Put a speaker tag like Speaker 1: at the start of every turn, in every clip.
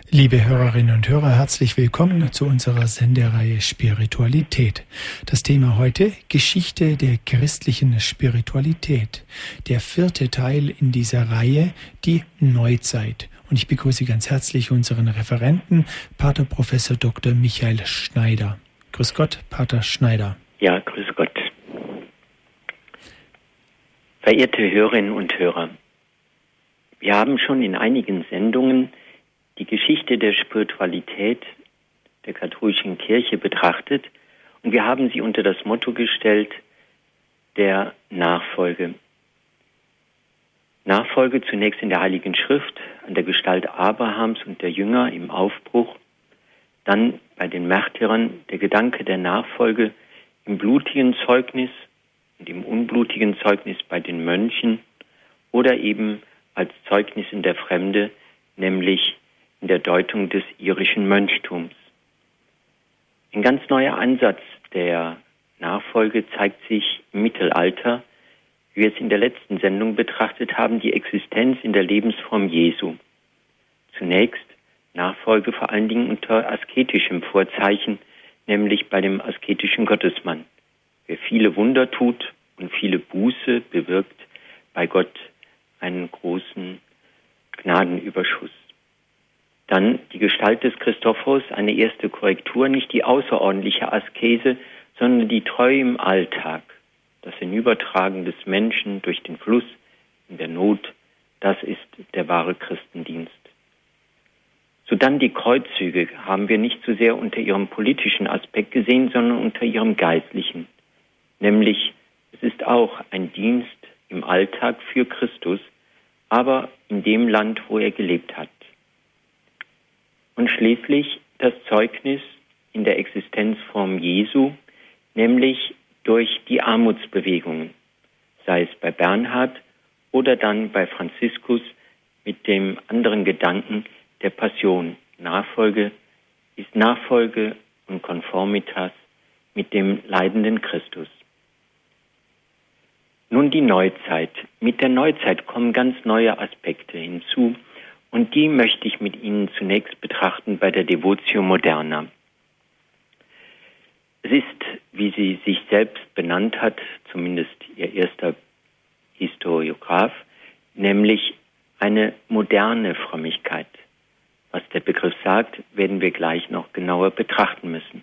Speaker 1: Liebe Hörerinnen und Hörer, herzlich willkommen zu unserer Sendereihe Spiritualität. Das Thema heute: Geschichte der christlichen Spiritualität. Der 4. Teil in dieser Reihe, die Neuzeit. Und ich begrüße ganz herzlich unseren Referenten, Pater Professor Dr. Michael Schneider. Grüß Gott, Pater Schneider.
Speaker 2: Ja, grüß Gott. Verehrte Hörerinnen und Hörer, wir haben schon in einigen Sendungen die Geschichte der Spiritualität der katholischen Kirche betrachtet und wir haben sie unter das Motto gestellt, der Nachfolge. Nachfolge zunächst in der Heiligen Schrift, an der Gestalt Abrahams und der Jünger im Aufbruch, dann bei den Märtyrern der Gedanke der Nachfolge im blutigen Zeugnis und im unblutigen Zeugnis bei den Mönchen oder eben als Zeugnis in der Fremde, nämlich in der Deutung des irischen Mönchtums. Ein ganz neuer Ansatz der Nachfolge zeigt sich im Mittelalter, wie wir es in der letzten Sendung betrachtet haben, die Existenz in der Lebensform Jesu. Zunächst Nachfolge vor allen Dingen unter asketischem Vorzeichen, nämlich bei dem asketischen Gottesmann. Wer viele Wunder tut und viele Buße bewirkt bei Gott einen großen Gnadenüberschuss. Dann die Gestalt des Christophorus, eine erste Korrektur, nicht die außerordentliche Askese, sondern die Treue im Alltag. Das Hinübertragen des Menschen durch den Fluss in der Not, das ist der wahre Christendienst. So dann die Kreuzzüge haben wir nicht so sehr unter ihrem politischen Aspekt gesehen, sondern unter ihrem geistlichen. Nämlich, es ist auch ein Dienst im Alltag für Christus, aber in dem Land, wo er gelebt hat. Und schließlich das Zeugnis in der Existenzform Jesu, nämlich durch die Armutsbewegungen, sei es bei Bernhard oder dann bei Franziskus mit dem anderen Gedanken der Passion. Nachfolge ist Nachfolge und Konformitas mit dem leidenden Christus. Nun die Neuzeit. Mit der Neuzeit kommen ganz neue Aspekte hinzu, und die möchte ich mit Ihnen zunächst betrachten bei der Devotio Moderna. Es ist, wie sie sich selbst benannt hat, zumindest ihr erster Historiograph, nämlich eine moderne Frömmigkeit. Was der Begriff sagt, werden wir gleich noch genauer betrachten müssen.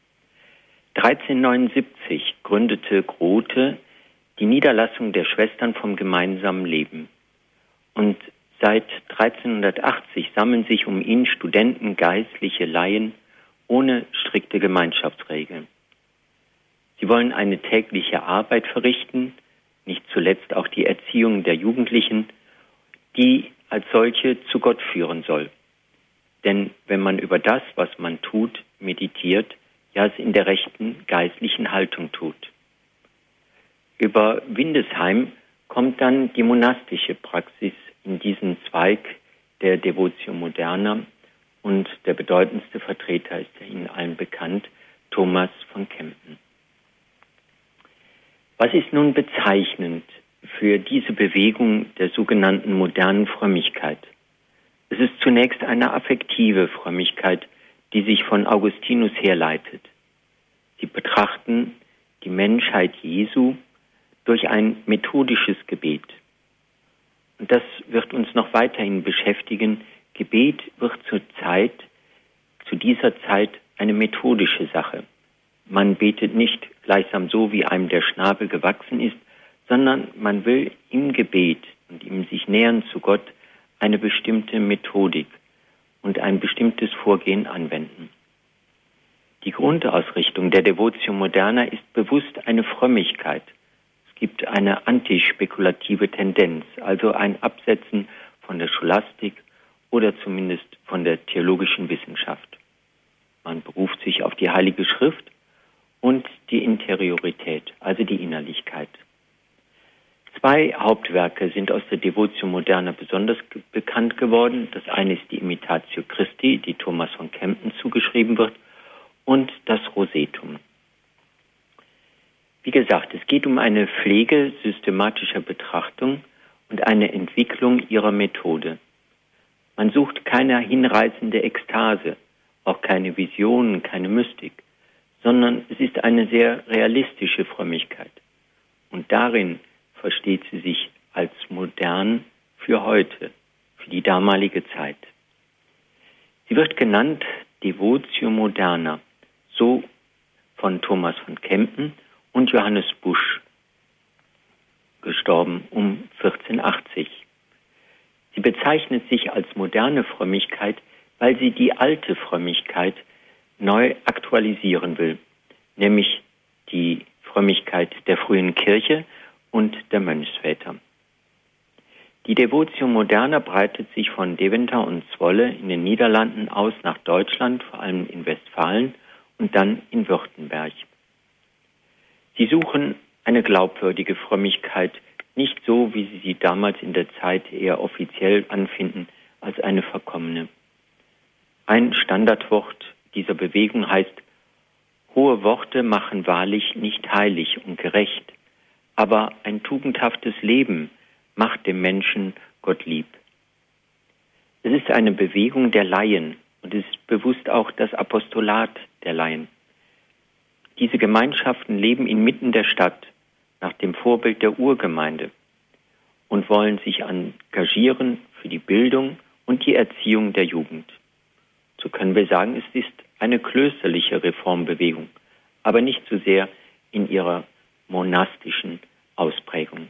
Speaker 2: 1379 gründete Grote die Niederlassung der Schwestern vom gemeinsamen Leben. Und seit 1380 sammeln sich um ihn Studenten, geistliche Laien ohne strikte Gemeinschaftsregeln. Sie wollen eine tägliche Arbeit verrichten, nicht zuletzt auch die Erziehung der Jugendlichen, die als solche zu Gott führen soll. Denn wenn man über das, was man tut, meditiert, ja es in der rechten geistlichen Haltung tut. Über Windesheim kommt dann die monastische Praxis in diesen Zweig der Devotio Moderna und der bedeutendste Vertreter ist ja Ihnen allen bekannt, Thomas von Kempen. Was ist nun bezeichnend für diese Bewegung der sogenannten modernen Frömmigkeit? Es ist zunächst eine affektive Frömmigkeit, die sich von Augustinus herleitet. Sie betrachten die Menschheit Jesu durch ein methodisches Gebet. Und das wird uns noch weiterhin beschäftigen. Gebet wird zu dieser Zeit eine methodische Sache. Man betet nicht gleichsam so, wie einem der Schnabel gewachsen ist, sondern man will im Gebet und im sich nähern zu Gott eine bestimmte Methodik und ein bestimmtes Vorgehen anwenden. Die Grundausrichtung der Devotio Moderna ist bewusst eine Frömmigkeit. Es gibt eine antispekulative Tendenz, also ein Absetzen von der Scholastik oder zumindest von der theologischen Wissenschaft. Man beruft sich auf die Heilige Schrift und die Interiorität, also die Innerlichkeit. 2 Hauptwerke sind aus der Devotio Moderna besonders bekannt geworden. Das eine ist die Imitatio Christi, die Thomas von Kempen zugeschrieben wird, und das Rosetum. Wie gesagt, es geht um eine Pflege systematischer Betrachtung und eine Entwicklung ihrer Methode. Man sucht keine hinreißende Ekstase, auch keine Visionen, keine Mystik, sondern es ist eine sehr realistische Frömmigkeit. Und darin versteht sie sich als modern für heute, für die damalige Zeit. Sie wird genannt Devotio Moderna, so von Thomas von Kempen und Johannes Busch, gestorben um 1480. Sie bezeichnet sich als moderne Frömmigkeit, weil sie die alte Frömmigkeit neu aktualisieren will, nämlich die Frömmigkeit der frühen Kirche und der Mönchsväter. Die Devotio Moderna breitet sich von Deventer und Zwolle in den Niederlanden aus nach Deutschland, vor allem in Westfalen und dann in Württemberg. Sie suchen eine glaubwürdige Frömmigkeit, nicht so, wie sie sie damals in der Zeit eher offiziell anfinden, als eine verkommene. Ein Standardwort dieser Bewegung heißt: Hohe Worte machen wahrlich nicht heilig und gerecht, aber ein tugendhaftes Leben macht dem Menschen Gott lieb. Es ist eine Bewegung der Laien und es ist bewusst auch das Apostolat der Laien. Diese Gemeinschaften leben inmitten der Stadt, nach dem Vorbild der Urgemeinde, und wollen sich engagieren für die Bildung und die Erziehung der Jugend. So können wir sagen, es ist eine klösterliche Reformbewegung, aber nicht so sehr in ihrer monastischen Ausprägung.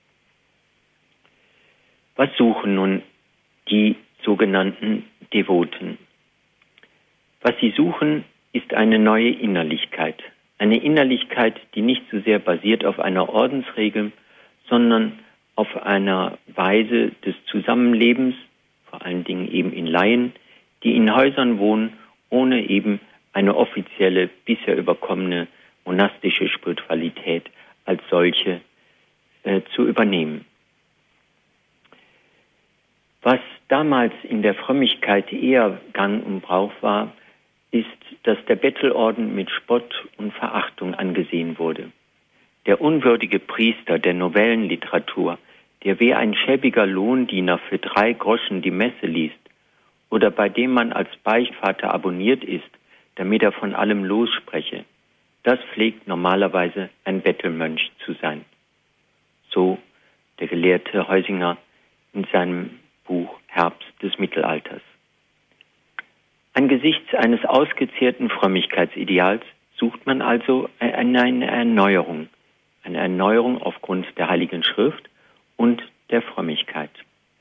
Speaker 2: Was suchen nun die sogenannten Devoten? Was sie suchen, ist eine neue Innerlichkeit. Eine Innerlichkeit, die nicht so sehr basiert auf einer Ordensregel, sondern auf einer Weise des Zusammenlebens, vor allen Dingen eben in Laien, die in Häusern wohnen, ohne eben eine offizielle, bisher überkommene monastische Spiritualität als solche zu übernehmen. Was damals in der Frömmigkeit eher Gang und Brauch war, ist, dass der Bettelorden mit Spott und Verachtung angesehen wurde. Der unwürdige Priester der Novellenliteratur, der wie ein schäbiger Lohndiener für 3 Groschen die Messe liest oder bei dem man als Beichtvater abonniert ist, damit er von allem losspreche, das pflegt normalerweise ein Bettelmönch zu sein. So der Gelehrte Heusinger in seinem Buch Herbst des Mittelalters. Angesichts eines ausgezehrten Frömmigkeitsideals sucht man also eine Erneuerung aufgrund der Heiligen Schrift und der Frömmigkeit.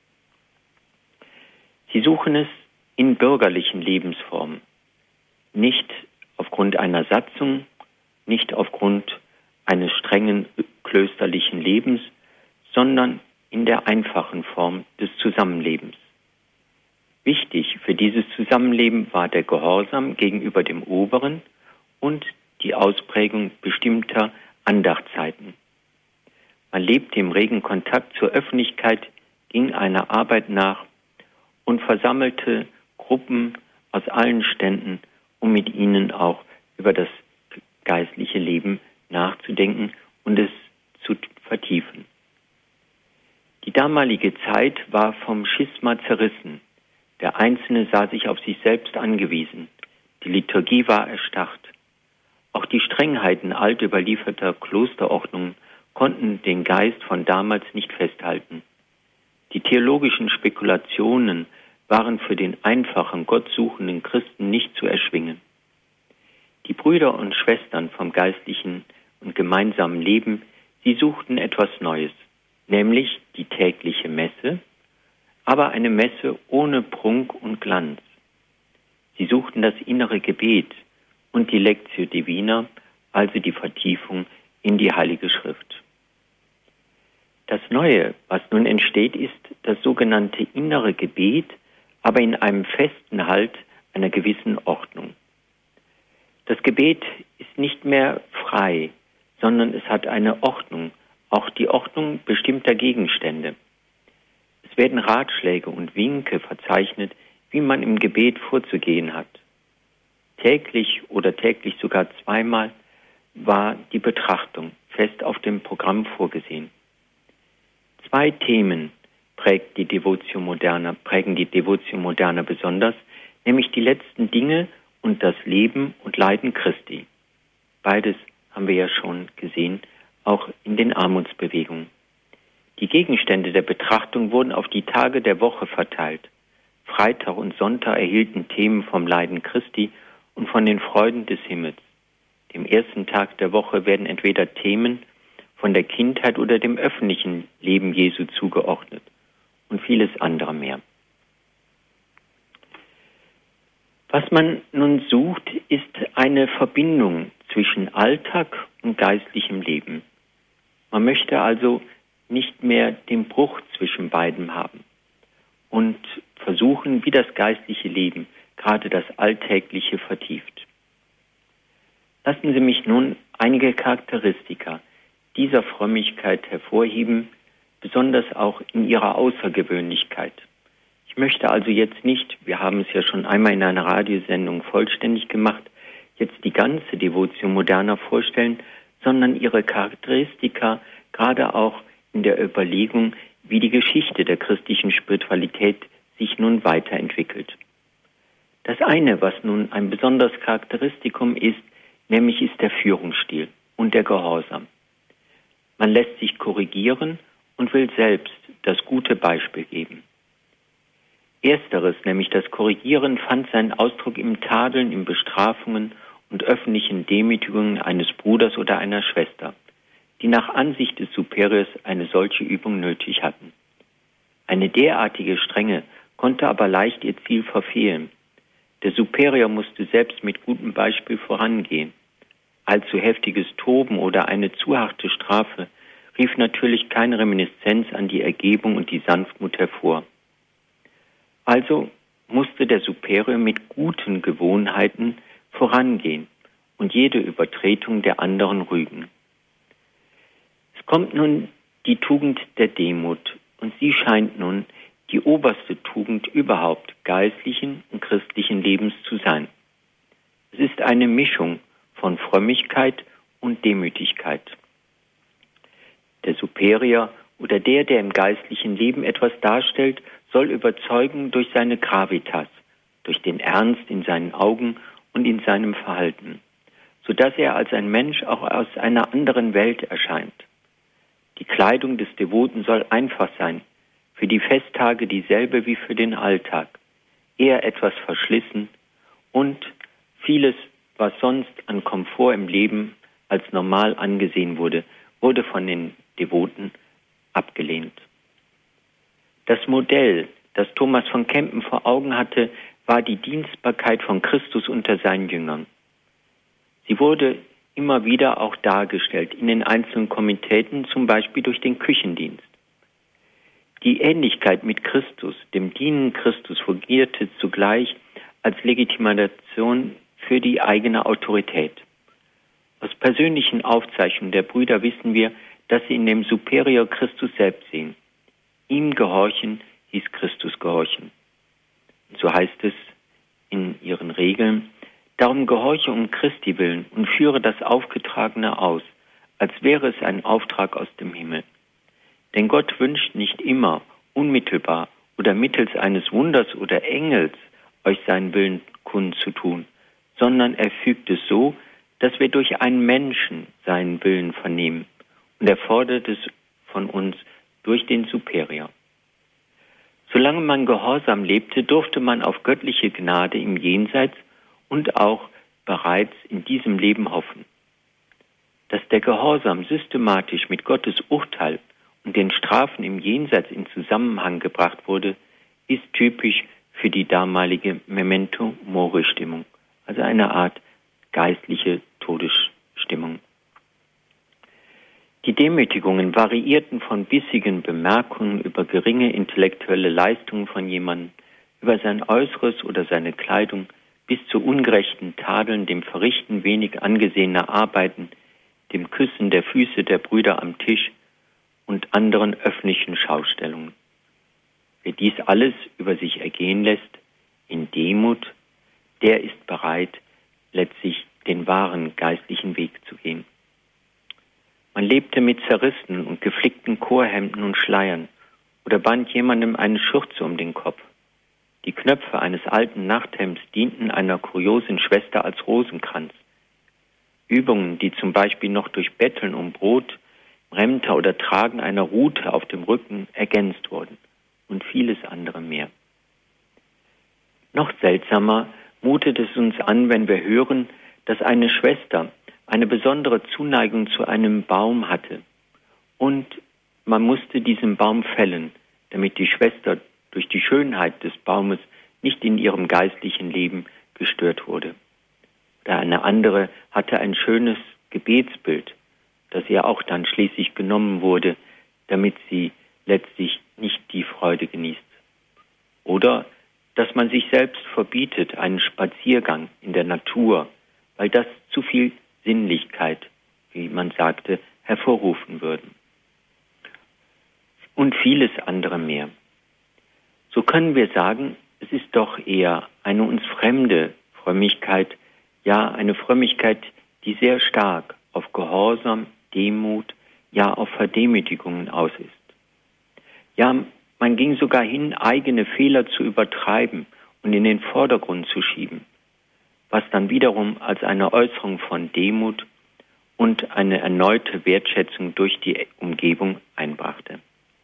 Speaker 2: Sie suchen es in bürgerlichen Lebensformen, nicht aufgrund einer Satzung, nicht aufgrund eines strengen klösterlichen Lebens, sondern in der einfachen Form des Zusammenlebens. Wichtig für dieses Zusammenleben war der Gehorsam gegenüber dem Oberen und die Ausprägung bestimmter Andachtszeiten. Man lebte im regen Kontakt zur Öffentlichkeit, ging einer Arbeit nach und versammelte Gruppen aus allen Ständen, um mit ihnen auch über das geistliche Leben nachzudenken und es zu vertiefen. Die damalige Zeit war vom Schisma zerrissen. Der Einzelne sah sich auf sich selbst angewiesen. Die Liturgie war erstarrt. Auch die Strengheiten alt überlieferter Klosterordnungen konnten den Geist von damals nicht festhalten. Die theologischen Spekulationen waren für den einfachen, gottsuchenden Christen nicht zu erschwingen. Die Brüder und Schwestern vom geistlichen und gemeinsamen Leben, sie suchten etwas Neues, nämlich die tägliche Messe, aber eine Messe ohne Prunk und Glanz. Sie suchten das innere Gebet und die Lectio Divina, also die Vertiefung in die Heilige Schrift. Das Neue, was nun entsteht, ist das sogenannte innere Gebet, aber in einem festen Halt einer gewissen Ordnung. Das Gebet ist nicht mehr frei, sondern es hat eine Ordnung, auch die Ordnung bestimmter Gegenstände. Es werden Ratschläge und Winke verzeichnet, wie man im Gebet vorzugehen hat. Täglich oder täglich sogar zweimal war die Betrachtung fest auf dem Programm vorgesehen. 2 Themen prägen die Devotio Moderna besonders, nämlich die letzten Dinge und das Leben und Leiden Christi. Beides haben wir ja schon gesehen, auch in den Armutsbewegungen. Die Gegenstände der Betrachtung wurden auf die Tage der Woche verteilt. Freitag und Sonntag erhielten Themen vom Leiden Christi und von den Freuden des Himmels. Dem ersten Tag der Woche werden entweder Themen von der Kindheit oder dem öffentlichen Leben Jesu zugeordnet und vieles andere mehr. Was man nun sucht, ist eine Verbindung zwischen Alltag und geistlichem Leben. Man möchte also nicht mehr den Bruch zwischen beidem haben und versuchen, wie das geistliche Leben, gerade das Alltägliche, vertieft. Lassen Sie mich nun einige Charakteristika dieser Frömmigkeit hervorheben, besonders auch in ihrer Außergewöhnlichkeit. Ich möchte also jetzt nicht, wir haben es ja schon einmal in einer Radiosendung vollständig gemacht, jetzt die ganze Devotio Moderna vorstellen, sondern ihre Charakteristika gerade auch in der Überlegung, wie die Geschichte der christlichen Spiritualität sich nun weiterentwickelt. Das eine, was nun ein besonderes Charakteristikum ist, nämlich ist der Führungsstil und der Gehorsam. Man lässt sich korrigieren und will selbst das gute Beispiel geben. Ersteres, nämlich das Korrigieren, fand seinen Ausdruck im Tadeln, in Bestrafungen und öffentlichen Demütigungen eines Bruders oder einer Schwester, die nach Ansicht des Superiors eine solche Übung nötig hatten. Eine derartige Strenge konnte aber leicht ihr Ziel verfehlen. Der Superior musste selbst mit gutem Beispiel vorangehen. Allzu heftiges Toben oder eine zu harte Strafe rief natürlich keine Reminiszenz an die Ergebung und die Sanftmut hervor. Also musste der Superior mit guten Gewohnheiten vorangehen und jede Übertretung der anderen rügen. Es kommt nun die Tugend der Demut und sie scheint nun die oberste Tugend überhaupt geistlichen und christlichen Lebens zu sein. Es ist eine Mischung von Frömmigkeit und Demütigkeit. Der Superior oder der im geistlichen Leben etwas darstellt, soll überzeugen durch seine Gravitas, durch den Ernst in seinen Augen und in seinem Verhalten, sodass er als ein Mensch auch aus einer anderen Welt erscheint. Die Kleidung des Devoten soll einfach sein, für die Festtage dieselbe wie für den Alltag, eher etwas verschlissen und vieles, was sonst an Komfort im Leben als normal angesehen wurde, wurde von den Devoten abgelehnt. Das Modell, das Thomas von Kempen vor Augen hatte, war die Dienstbarkeit von Christus unter seinen Jüngern. Sie wurde immer wieder auch dargestellt in den einzelnen Komiteten, zum Beispiel durch den Küchendienst. Die Ähnlichkeit mit Christus, dem Dienen Christus, fungierte zugleich als Legitimation für die eigene Autorität. Aus persönlichen Aufzeichnungen der Brüder wissen wir, dass sie in dem Superior Christus selbst sehen. Ihm gehorchen hieß Christus gehorchen. So heißt es in ihren Regeln: Darum gehorche um Christi willen und führe das Aufgetragene aus, als wäre es ein Auftrag aus dem Himmel. Denn Gott wünscht nicht immer, unmittelbar oder mittels eines Wunders oder Engels euch seinen Willen kundzutun, sondern er fügt es so, dass wir durch einen Menschen seinen Willen vernehmen. Und er fordert es von uns durch den Superior. Solange man gehorsam lebte, durfte man auf göttliche Gnade im Jenseits und auch bereits in diesem Leben hoffen. Dass der Gehorsam systematisch mit Gottes Urteil und den Strafen im Jenseits in Zusammenhang gebracht wurde, ist typisch für die damalige Memento-Mori-Stimmung, also eine Art geistliche Todesstimmung. Die Demütigungen variierten von bissigen Bemerkungen über geringe intellektuelle Leistungen von jemandem, über sein Äußeres oder seine Kleidung, bis zu ungerechten Tadeln, dem Verrichten wenig angesehener Arbeiten, dem Küssen der Füße der Brüder am Tisch und anderen öffentlichen Schaustellungen. Wer dies alles über sich ergehen lässt, in Demut, der ist bereit, letztlich den wahren geistlichen Weg zu gehen. Man lebte mit zerrissenen und geflickten Chorhemden und Schleiern oder band jemandem eine Schürze um den Kopf. Die Knöpfe eines alten Nachthemds dienten einer kuriosen Schwester als Rosenkranz. Übungen, die zum Beispiel noch durch Betteln um Brot, Remter oder Tragen einer Rute auf dem Rücken ergänzt wurden und vieles andere mehr. Noch seltsamer mutet es uns an, wenn wir hören, dass eine Schwester eine besondere Zuneigung zu einem Baum hatte und man musste diesen Baum fällen, damit die Schwester durch die Schönheit des Baumes nicht in ihrem geistlichen Leben gestört wurde. Oder eine andere hatte ein schönes Gebetsbild, das ihr auch dann schließlich genommen wurde, damit sie letztlich nicht die Freude genießt. Oder dass man sich selbst verbietet, einen Spaziergang in der Natur, weil das zu viel Sinnlichkeit, wie man sagte, hervorrufen würde. Und vieles andere mehr. So können wir sagen, es ist doch eher eine uns fremde Frömmigkeit, ja eine Frömmigkeit, die sehr stark auf Gehorsam, Demut, ja auf Verdemütigungen aus ist. Ja, man ging sogar hin, eigene Fehler zu übertreiben und in den Vordergrund zu schieben, was dann wiederum als eine Äußerung von Demut und eine erneute Wertschätzung durch die Umgebung einbrachte.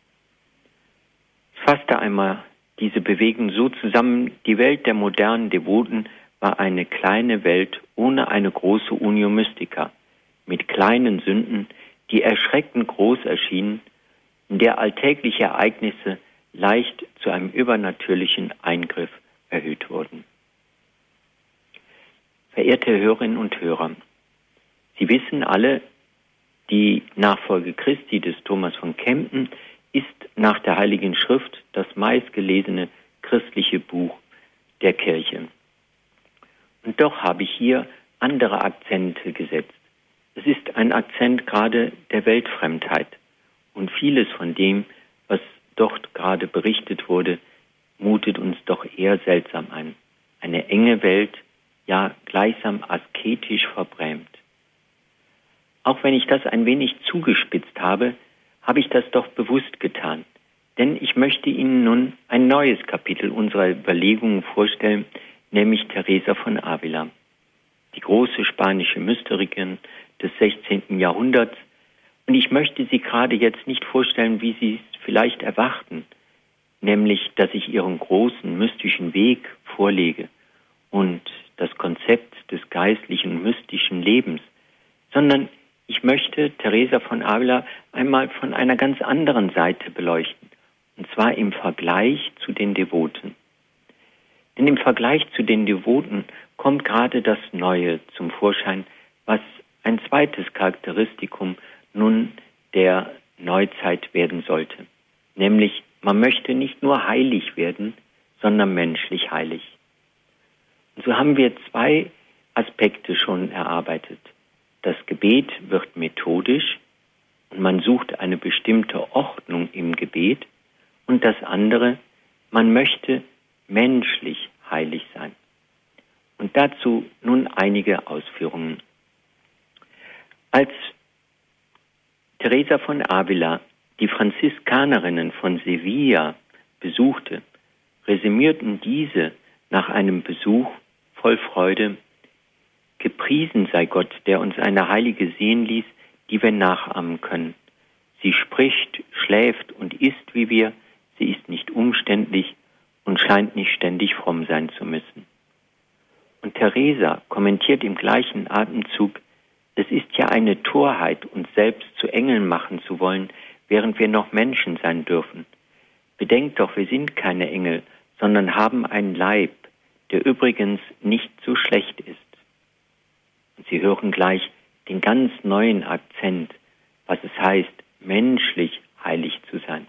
Speaker 2: Ich fasste einmal diese Bewegung so zusammen: Die Welt der modernen Devoten war eine kleine Welt ohne eine große Unio Mystica, mit kleinen Sünden, die erschreckend groß erschienen, in der alltägliche Ereignisse leicht zu einem übernatürlichen Eingriff erhöht wurden. Verehrte Hörerinnen und Hörer, Sie wissen alle, die Nachfolge Christi des Thomas von Kempten ist nach der Heiligen Schrift das meistgelesene christliche Buch der Kirche. Und doch habe ich hier andere Akzente gesetzt. Es ist ein Akzent gerade der Weltfremdheit. Und vieles von dem, was dort gerade berichtet wurde, mutet uns doch eher seltsam an. Eine enge Welt, ja gleichsam asketisch verbrämt. Auch wenn ich das ein wenig zugespitzt habe, habe ich das doch bewusst getan. Denn ich möchte Ihnen nun ein neues Kapitel unserer Überlegungen vorstellen, nämlich Teresa von Avila, die große spanische Mystikerin des 16. Jahrhunderts. Und ich möchte sie gerade jetzt nicht vorstellen, wie Sie es vielleicht erwarten, nämlich, dass ich ihren großen mystischen Weg vorlege und das Konzept des geistlichen und mystischen Lebens, sondern ich möchte Teresa von Avila einmal von einer ganz anderen Seite beleuchten, und zwar im Vergleich zu den Devoten. Denn im Vergleich zu den Devoten kommt gerade das Neue zum Vorschein, was ein zweites Charakteristikum nun der Neuzeit werden sollte. Nämlich, man möchte nicht nur heilig werden, sondern menschlich heilig. Und so haben wir zwei Aspekte schon erarbeitet. Das Gebet wird methodisch und man sucht eine bestimmte Ordnung im Gebet. Und das andere, man möchte menschlich heilig sein. Und dazu nun einige Ausführungen. Als Teresa von Avila die Franziskanerinnen von Sevilla besuchte, resümierten diese nach einem Besuch voll Freude: Gepriesen sei Gott, der uns eine Heilige sehen ließ, die wir nachahmen können. Sie spricht, schläft und isst wie wir, sie ist nicht umständlich und scheint nicht ständig fromm sein zu müssen. Und Teresa kommentiert im gleichen Atemzug: Es ist ja eine Torheit, uns selbst zu Engeln machen zu wollen, während wir noch Menschen sein dürfen. Bedenkt doch, wir sind keine Engel, sondern haben einen Leib, der übrigens nicht so schlecht ist. Und Sie hören gleich den ganz neuen Akzent, was es heißt, menschlich heilig zu sein.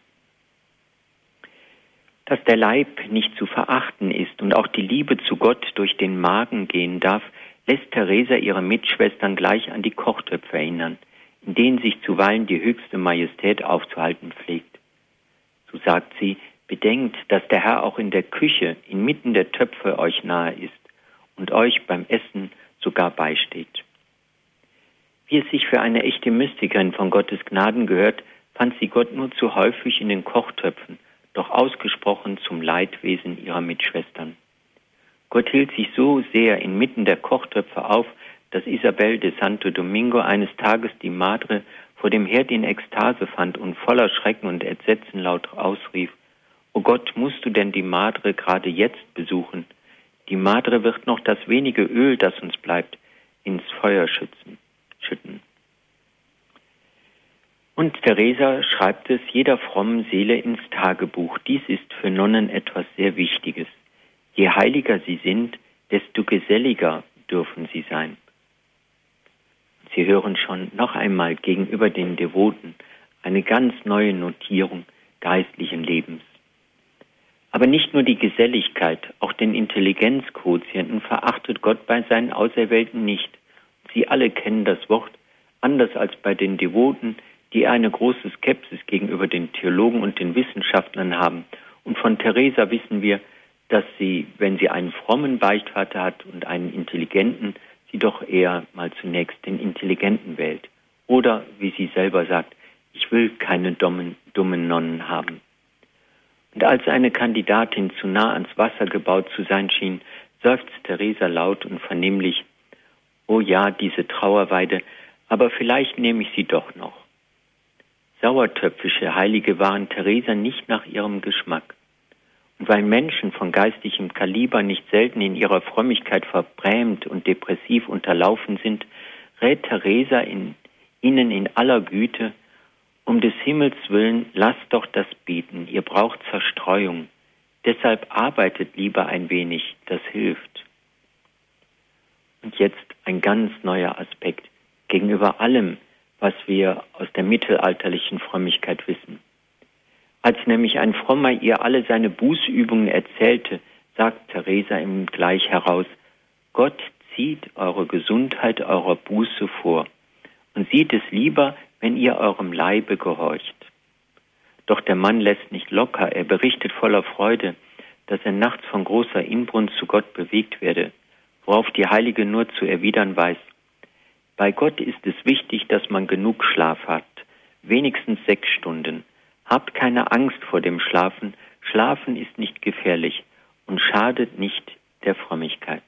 Speaker 2: Dass der Leib nicht zu verachten ist und auch die Liebe zu Gott durch den Magen gehen darf, lässt Teresa ihre Mitschwestern gleich an die Kochtöpfe erinnern, in denen sich zuweilen die höchste Majestät aufzuhalten pflegt. So sagt sie: Bedenkt, dass der Herr auch in der Küche, inmitten der Töpfe euch nahe ist und euch beim Essen sogar beisteht. Wie es sich für eine echte Mystikerin von Gottes Gnaden gehört, fand sie Gott nur zu häufig in den Kochtöpfen doch ausgesprochen zum Leidwesen ihrer Mitschwestern. Gott hielt sich so sehr inmitten der Kochtöpfe auf, dass Isabel de Santo Domingo eines Tages die Madre vor dem Herd in Ekstase fand und voller Schrecken und Entsetzen laut ausrief: »O Gott, musst du denn die Madre gerade jetzt besuchen? Die Madre wird noch das wenige Öl, das uns bleibt, ins Feuer schütten.« Und Teresa schreibt es jeder frommen Seele ins Tagebuch. Dies ist für Nonnen etwas sehr Wichtiges. Je heiliger sie sind, desto geselliger dürfen sie sein. Sie hören schon noch einmal gegenüber den Devoten eine ganz neue Notierung geistlichen Lebens. Aber nicht nur die Geselligkeit, auch den Intelligenzquotienten verachtet Gott bei seinen Auserwählten nicht. Sie alle kennen das Wort, anders als bei den Devoten, die eine große Skepsis gegenüber den Theologen und den Wissenschaftlern haben. Und von Teresa wissen wir, dass sie, wenn sie einen frommen Beichtvater hat und einen intelligenten, sie doch eher mal zunächst den Intelligenten wählt. Oder, wie sie selber sagt, ich will keine dummen Nonnen haben. Und als eine Kandidatin zu nah ans Wasser gebaut zu sein schien, seufzt Teresa laut und vernehmlich: »Oh ja, diese Trauerweide, aber vielleicht nehme ich sie doch noch.« Sauertöpfische Heilige waren Teresa nicht nach ihrem Geschmack. Und weil Menschen von geistigem Kaliber nicht selten in ihrer Frömmigkeit verbrämt und depressiv unterlaufen sind, rät Teresa ihnen in aller Güte: »Um des Himmels willen, lasst doch das beten, ihr braucht Zerstreuung. Deshalb arbeitet lieber ein wenig, das hilft.« Und jetzt ein ganz neuer Aspekt gegenüber allem, was wir aus der mittelalterlichen Frömmigkeit wissen. Als nämlich ein Frommer ihr alle seine Bußübungen erzählte, sagt Teresa ihm gleich heraus: »Gott zieht eure Gesundheit eurer Buße vor und sieht es lieber, wenn ihr eurem Leibe gehorcht.« Doch der Mann lässt nicht locker, er berichtet voller Freude, dass er nachts von großer Inbrunst zu Gott bewegt werde, worauf die Heilige nur zu erwidern weiß: »Bei Gott ist es wichtig, dass man genug Schlaf hat, wenigstens 6 Stunden. Habt keine Angst vor dem Schlafen, Schlafen ist nicht gefährlich und schadet nicht der Frömmigkeit.«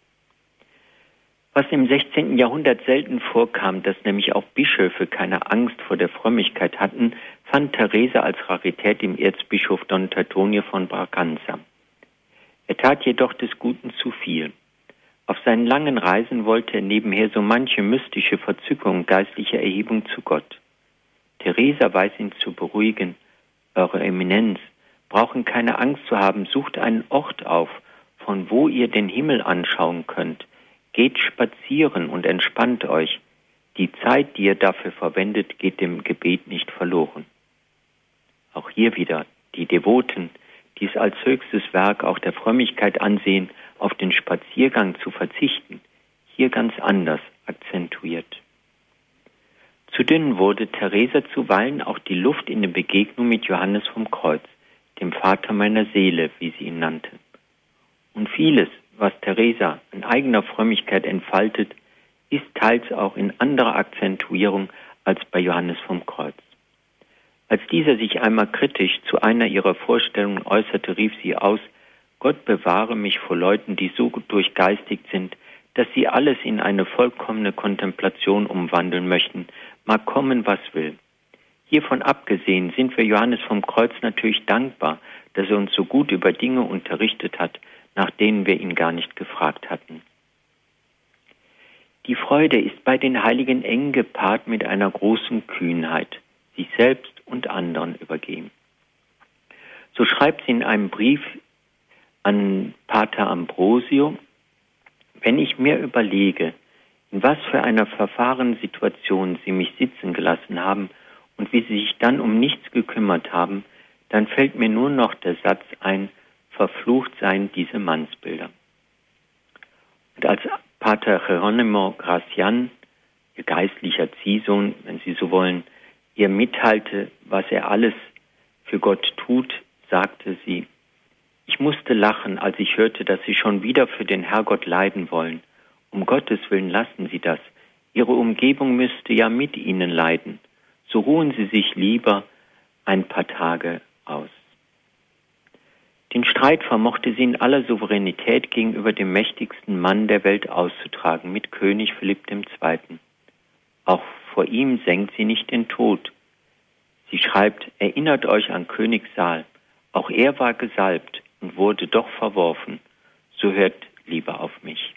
Speaker 2: Was im 16. Jahrhundert selten vorkam, dass nämlich auch Bischöfe keine Angst vor der Frömmigkeit hatten, fand Teresa als Rarität im Erzbischof Don Tartonio von Braganza. Er tat jedoch des Guten zu viel. Auf seinen langen Reisen wollte er nebenher so manche mystische Verzückung geistlicher Erhebung zu Gott. Teresa weiß ihn zu beruhigen: »Eure Eminenz, brauchen keine Angst zu haben, sucht einen Ort auf, von wo ihr den Himmel anschauen könnt. Geht spazieren und entspannt euch. Die Zeit, die ihr dafür verwendet, geht dem Gebet nicht verloren.« Auch hier wieder die Devoten, die es als höchstes Werk auch der Frömmigkeit ansehen, auf den Spaziergang zu verzichten, hier ganz anders akzentuiert. Zu dünn wurde Teresa zuweilen auch die Luft in der Begegnung mit Johannes vom Kreuz, dem Vater meiner Seele, wie sie ihn nannte. Und vieles, was Teresa an eigener Frömmigkeit entfaltet, ist teils auch in anderer Akzentuierung als bei Johannes vom Kreuz. Als dieser sich einmal kritisch zu einer ihrer Vorstellungen äußerte, rief sie aus: »Gott bewahre mich vor Leuten, die so durchgeistigt sind, dass sie alles in eine vollkommene Kontemplation umwandeln möchten, mag kommen, was will.« Hiervon abgesehen sind wir Johannes vom Kreuz natürlich dankbar, dass er uns so gut über Dinge unterrichtet hat, nach denen wir ihn gar nicht gefragt hatten. Die Freude ist bei den Heiligen eng gepaart mit einer großen Kühnheit, sich selbst und anderen übergeben. So schreibt sie in einem Brief an Pater Ambrosio: »Wenn ich mir überlege, in was für einer verfahrenen Situation Sie mich sitzen gelassen haben und wie Sie sich dann um nichts gekümmert haben, dann fällt mir nur noch der Satz ein: verflucht seien diese Mannsbilder.« Und als Pater Geronimo Gracian, ihr geistlicher Ziehsohn, wenn Sie so wollen, ihr mitteilte, was er alles für Gott tut, sagte sie: »Ich musste lachen, als ich hörte, dass Sie schon wieder für den Herrgott leiden wollen. Um Gottes Willen lassen Sie das. Ihre Umgebung müsste ja mit Ihnen leiden. So ruhen Sie sich lieber ein paar Tage aus.« Den Streit vermochte sie in aller Souveränität gegenüber dem mächtigsten Mann der Welt auszutragen, mit König Philipp II. Auch vor ihm senkt sie nicht den Tod. Sie schreibt, erinnert euch an König Saal. Auch er war gesalbt und wurde doch verworfen. So hört lieber auf mich.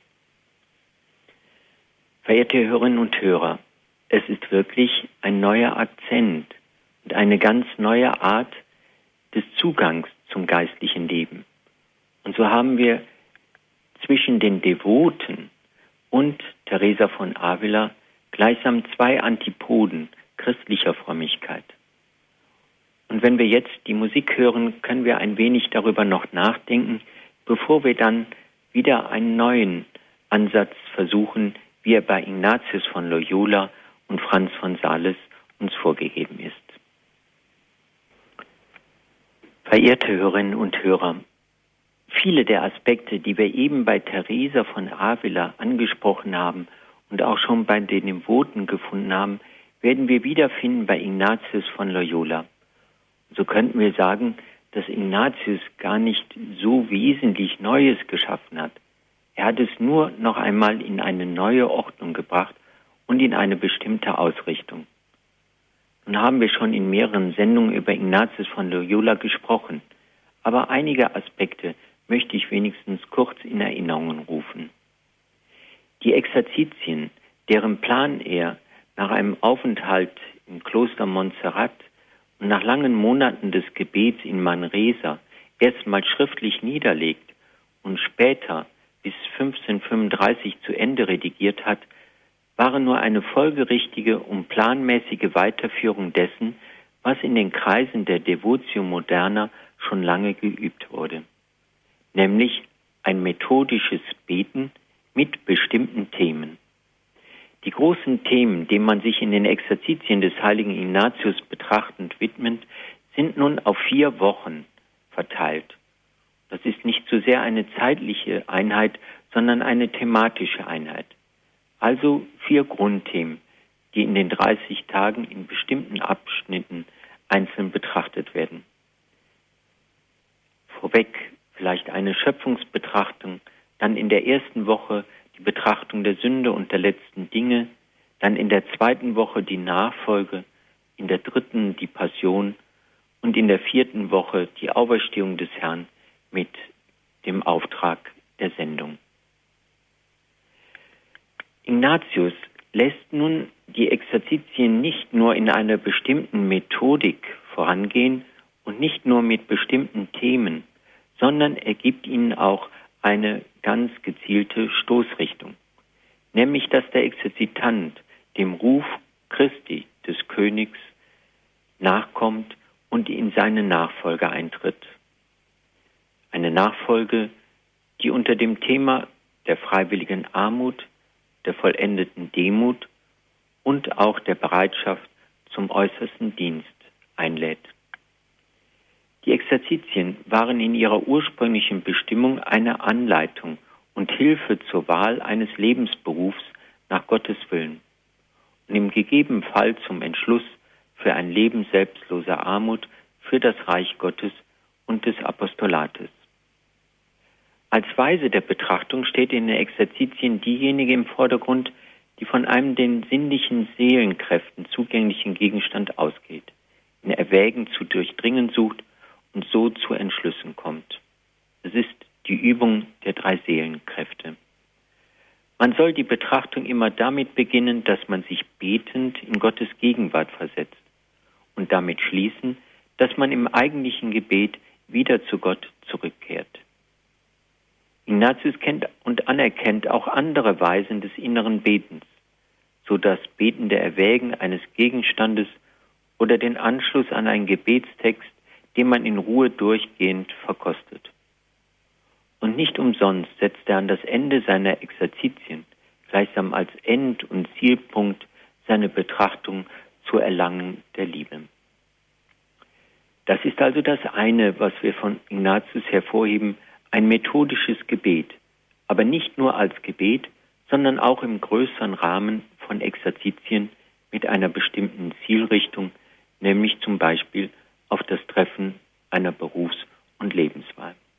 Speaker 2: Verehrte Hörerinnen und Hörer, es ist wirklich ein neuer Akzent und eine ganz neue Art des Zugangs zum geistlichen Leben. Und so haben wir zwischen den Devoten und Teresa von Avila gleichsam zwei Antipoden christlicher Frömmigkeit. Und wenn wir jetzt die Musik hören, können wir ein wenig darüber noch nachdenken, bevor wir dann wieder einen neuen Ansatz versuchen, wie er bei Ignatius von Loyola und Franz von Sales uns vorgegeben ist. Verehrte Hörerinnen und Hörer, viele der Aspekte, die wir eben bei Teresa von Avila angesprochen haben und auch schon bei den Devoten gefunden haben, werden wir wiederfinden bei Ignatius von Loyola. So könnten wir sagen, dass Ignatius gar nicht so wesentlich Neues geschaffen hat. Er hat es nur noch einmal in eine neue Ordnung gebracht und in eine bestimmte Ausrichtung. Nun haben wir schon in mehreren Sendungen über Ignatius von Loyola gesprochen, aber einige Aspekte möchte ich wenigstens kurz in Erinnerung rufen. Die Exerzitien, deren Plan er nach einem Aufenthalt im Kloster Montserrat und nach langen Monaten des Gebets in Manresa erstmals schriftlich niederlegt und später bis 1535 zu Ende redigiert hat, waren nur eine folgerichtige und planmäßige Weiterführung dessen, was in den Kreisen der Devotio Moderna schon lange geübt wurde, nämlich ein methodisches Beten mit bestimmten Themen. Die großen Themen, denen man sich in den Exerzitien des heiligen Ignatius betrachtend widmet, sind nun auf 4 Wochen verteilt. Das ist nicht so sehr eine zeitliche Einheit, sondern eine thematische Einheit. Also 4 Grundthemen, die in den 30 Tagen in bestimmten Abschnitten einzeln betrachtet werden. Vorweg vielleicht eine Schöpfungsbetrachtung, dann in der ersten Woche die Betrachtung der Sünde und der letzten Dinge, dann in der zweiten Woche die Nachfolge, in der dritten die Passion und in der 4. Woche die Auferstehung des Herrn mit dem Auftrag der Sendung. Ignatius lässt nun die Exerzitien nicht nur in einer bestimmten Methodik vorangehen und nicht nur mit bestimmten Themen, sondern er gibt ihnen auch eine ganz gezielte Stoßrichtung, nämlich dass der Exerzitant dem Ruf Christi, des Königs, nachkommt und in seine Nachfolge eintritt. Eine Nachfolge, die unter dem Thema der freiwilligen Armut, der vollendeten Demut und auch der Bereitschaft zum äußersten Dienst einlädt. Die Exerzitien waren in ihrer ursprünglichen Bestimmung eine Anleitung und Hilfe zur Wahl eines Lebensberufs nach Gottes Willen und im gegebenen Fall zum Entschluss für ein Leben selbstloser Armut für das Reich Gottes und des Apostolates. Als Weise der Betrachtung steht in den Exerzitien diejenige im Vordergrund, die von einem den sinnlichen Seelenkräften zugänglichen Gegenstand ausgeht, in Erwägen zu durchdringen sucht und so zu Entschlüssen kommt. Es ist die Übung der 3 Seelenkräfte. Man soll die Betrachtung immer damit beginnen, dass man sich betend in Gottes Gegenwart versetzt und damit schließen, dass man im eigentlichen Gebet wieder zu Gott zurückkehrt. Ignatius kennt und anerkennt auch andere Weisen des inneren Betens, so das betende Erwägen eines Gegenstandes oder den Anschluss an einen Gebetstext, den man in Ruhe durchgehend verkostet. Und nicht umsonst setzt er an das Ende seiner Exerzitien gleichsam als End- und Zielpunkt seine Betrachtung zur Erlangung der Liebe. Das ist also das eine, was wir von Ignatius hervorheben, ein methodisches Gebet, aber nicht nur als Gebet, sondern auch im größeren Rahmen von Exerzitien mit einer bestimmten Zielrichtung, nämlich zum Beispiel auf das Treffen einer Berufs- und Lebenswahl.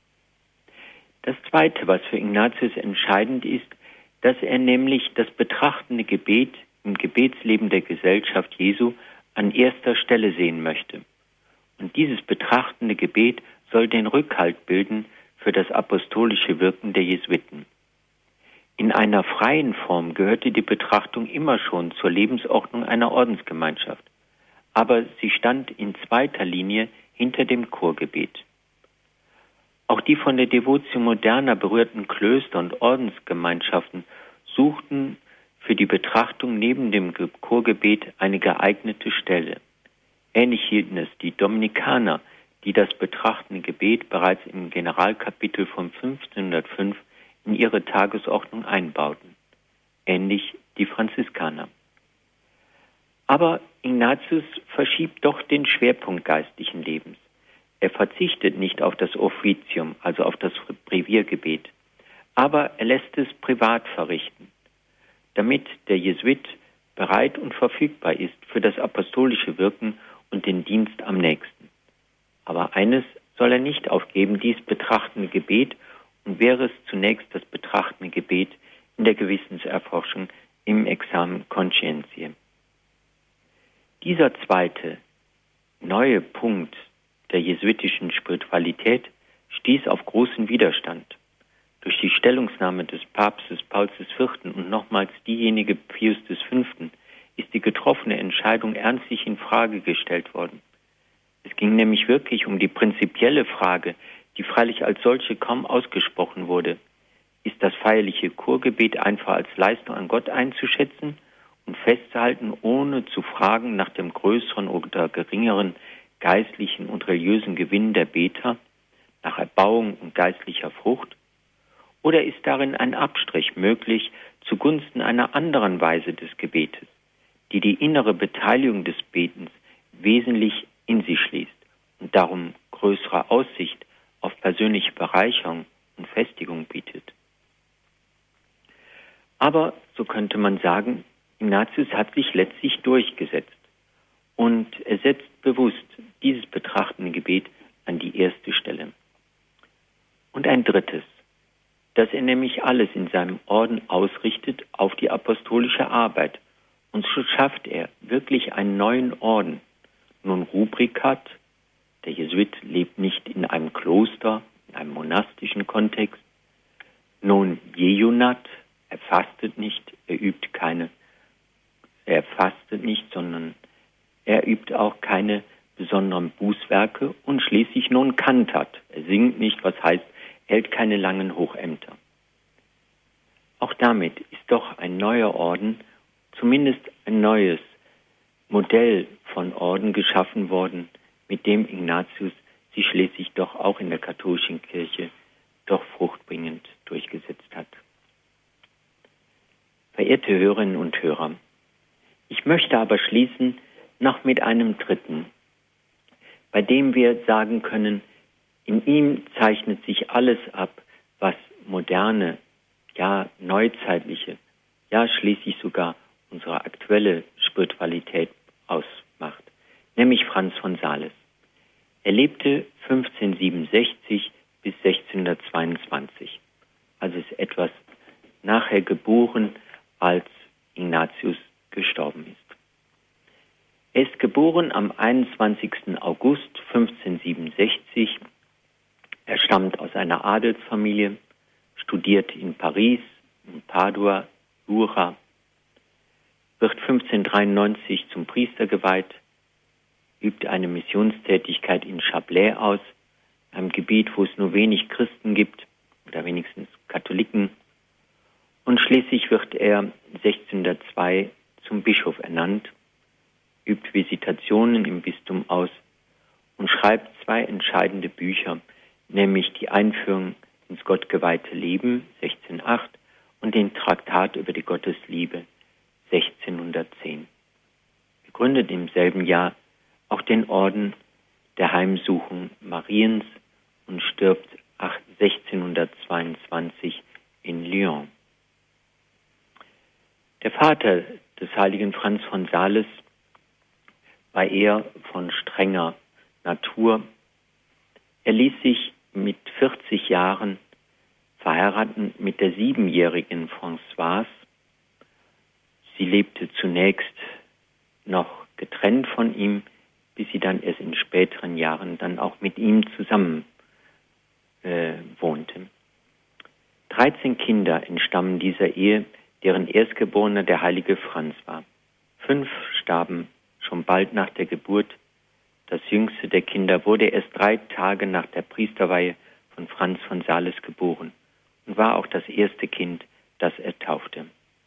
Speaker 2: Das Zweite, was für Ignatius entscheidend ist, dass er nämlich das betrachtende Gebet im Gebetsleben der Gesellschaft Jesu an erster Stelle sehen möchte. Und dieses betrachtende Gebet soll den Rückhalt bilden für das apostolische Wirken der Jesuiten. In einer freien Form gehörte die Betrachtung immer schon zur Lebensordnung einer Ordensgemeinschaft, aber sie stand in zweiter Linie hinter dem Chorgebet. Auch die von der Devotio Moderna berührten Klöster und Ordensgemeinschaften suchten für die Betrachtung neben dem Chorgebet eine geeignete Stelle. Ähnlich hielten es die Dominikaner, die das betrachtende Gebet bereits im Generalkapitel von 1505 in ihre Tagesordnung einbauten. Ähnlich die Franziskaner. Aber Ignatius verschiebt doch den Schwerpunkt geistlichen Lebens. Er verzichtet nicht auf das Offizium, also auf das Breviergebet, aber er lässt es privat verrichten, damit der Jesuit bereit und verfügbar ist für das apostolische Wirken und den Dienst am nächsten. Aber eines soll er nicht aufgeben, dies betrachtende Gebet, und wäre es zunächst das betrachtende Gebet in der Gewissenserforschung im Examen Conscientiae. Dieser zweite, neue Punkt der jesuitischen Spiritualität stieß auf großen Widerstand. Durch die Stellungnahme des Papstes Pauls IV. Und nochmals diejenige Pius V. ist die getroffene Entscheidung ernstlich in Frage gestellt worden. Es ging nämlich wirklich um die prinzipielle Frage, die freilich als solche kaum ausgesprochen wurde. Ist das feierliche Chorgebet einfach als Leistung an Gott einzuschätzen und festzuhalten, ohne zu fragen nach dem größeren oder geringeren geistlichen und religiösen Gewinn der Beter, nach Erbauung und geistlicher Frucht? Oder ist darin ein Abstrich möglich zugunsten einer anderen Weise des Gebetes, die die innere Beteiligung des Betens wesentlich in sich schließt und darum größere Aussicht auf persönliche Bereicherung und Festigung bietet? Aber, so könnte man sagen, Ignatius hat sich letztlich durchgesetzt und er setzt bewusst dieses betrachtende Gebet an die erste Stelle. Und ein drittes, dass er nämlich alles in seinem Orden ausrichtet auf die apostolische Arbeit. Und so schafft er wirklich einen neuen Orden. Nun Rubrikat, der Jesuit lebt nicht in einem Kloster, in einem monastischen Kontext. Nun Jejunat, er fastet nicht, er fastet nicht, sondern er übt auch keine besonderen Bußwerke, und schließlich nun Kantat. Er singt nicht, was heißt, er hält keine langen Hochämter. Auch damit ist doch ein neuer Orden, zumindest ein neues Modell von Orden geschaffen worden, mit dem Ignatius sich schließlich doch auch in der katholischen Kirche doch fruchtbringend durchgesetzt hat. Verehrte Hörerinnen und Hörer, ich möchte aber schließen noch mit einem dritten, bei dem wir sagen können, in ihm zeichnet sich alles ab, was moderne, ja neuzeitliche, ja schließlich sogar unsere aktuelle Spiritualität ausmacht, nämlich Franz von Sales. Er lebte 1567 bis 1622, also ist etwas nachher geboren, als Ignatius gestorben ist. Er ist geboren am 21. August 1567. Er stammt aus einer Adelsfamilie, studiert in Paris, in Padua, Jura, wird 1593 zum Priester geweiht, übt eine Missionstätigkeit in Chablais aus, einem Gebiet, wo es nur wenig Christen gibt, oder wenigstens Katholiken. Und schließlich wird er 1602 zum Bischof ernannt, übt Visitationen im Bistum aus und schreibt 2 entscheidende Bücher, nämlich die Einführung ins gottgeweihte Leben 1608 und den Traktat über die Gottesliebe 1610. Er gründet im selben Jahr auch den Orden der Heimsuchung Mariens und stirbt 1622 in Lyon. Der Vater des heiligen Franz von Sales war eher von strenger Natur. Er ließ sich mit 40 Jahren verheiratet mit der 7-jährigen Françoise. Sie lebte zunächst noch getrennt von ihm, bis sie dann erst in späteren Jahren dann auch mit ihm zusammen wohnte. 13 Kinder entstammen dieser Ehe, deren Erstgeborener der heilige Franz war. 5 starben schon bald nach der Geburt. Das jüngste der Kinder wurde erst 3 Tage nach der Priesterweihe von Franz von Sales geboren und war auch das erste Kind, das er taufte.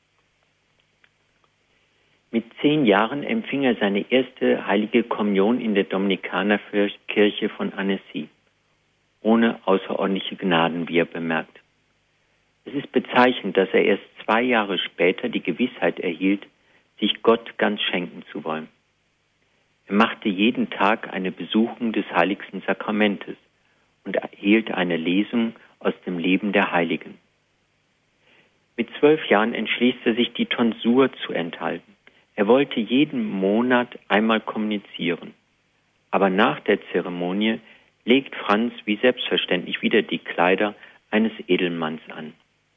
Speaker 2: Mit 10 Jahren empfing er seine erste heilige Kommunion in der Dominikanerkirche von Annecy, ohne außerordentliche Gnaden, wie er bemerkt. Es ist bezeichnend, dass er erst 2 Jahre später die Gewissheit erhielt, sich Gott ganz schenken zu wollen. Er machte jeden Tag eine Besuchung des heiligsten Sakramentes und erhielt eine Lesung aus dem Leben der Heiligen. Mit 12 Jahren entschließt er sich, die Tonsur zu enthalten. Er wollte jeden Monat einmal kommunizieren. Aber nach der Zeremonie legt Franz wie selbstverständlich wieder die Kleider eines Edelmanns an.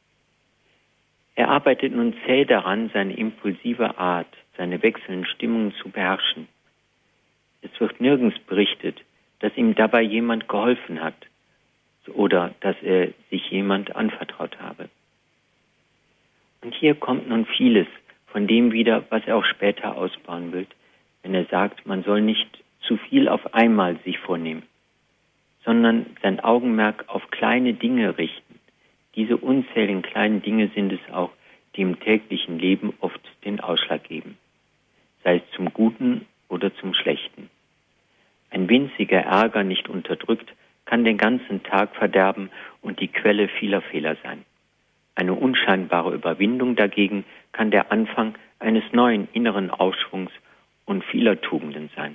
Speaker 2: Er arbeitet nun zäh daran, seine impulsive Art, seine wechselnden Stimmungen zu beherrschen. Es wird nirgends berichtet, dass ihm dabei jemand geholfen hat oder dass er sich jemand anvertraut habe. Und hier kommt nun vieles von dem wieder, was er auch später ausbauen will, wenn er sagt, man soll nicht zu viel auf einmal sich vornehmen, sondern sein Augenmerk auf kleine Dinge richten. Diese unzähligen kleinen Dinge sind es auch, die im täglichen Leben oft den Ausschlag geben, sei es zum Guten oder zum Schlechten. Ein winziger Ärger, nicht unterdrückt, kann den ganzen Tag verderben und die Quelle vieler Fehler sein. Eine unscheinbare Überwindung dagegen kann der Anfang eines neuen inneren Aufschwungs und vieler Tugenden sein.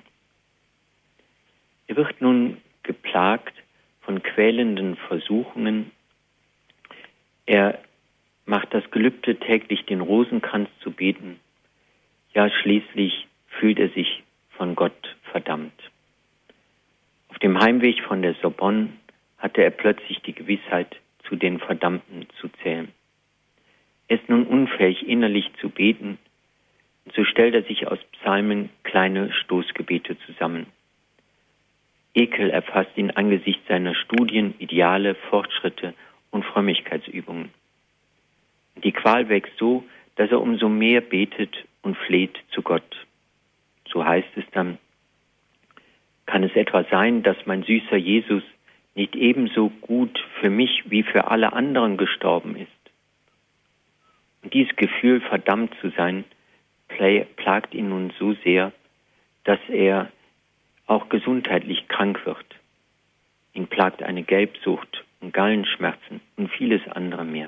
Speaker 2: Er wird nun geplagt von quälenden Versuchungen. Er macht das Gelübde, täglich den Rosenkranz zu beten. Ja, schließlich fühlt er sich von Gott verdammt. Auf dem Heimweg von der Sorbonne hatte er plötzlich die Gewissheit, zu den Verdammten zu zählen. Er ist nun unfähig, innerlich zu beten, und so stellt er sich aus Psalmen kleine Stoßgebete zusammen. Ekel erfasst ihn angesichts seiner Studien, Ideale, Fortschritte und Frömmigkeitsübungen. Die Qual wächst so, dass er umso mehr betet und fleht zu Gott. So heißt es dann: Kann es etwa sein, dass mein süßer Jesus nicht ebenso gut für mich wie für alle anderen gestorben ist? Und dieses Gefühl, verdammt zu sein, plagt ihn nun so sehr, dass er auch gesundheitlich krank wird. Ihn plagt eine Gelbsucht und Gallenschmerzen und vieles andere mehr.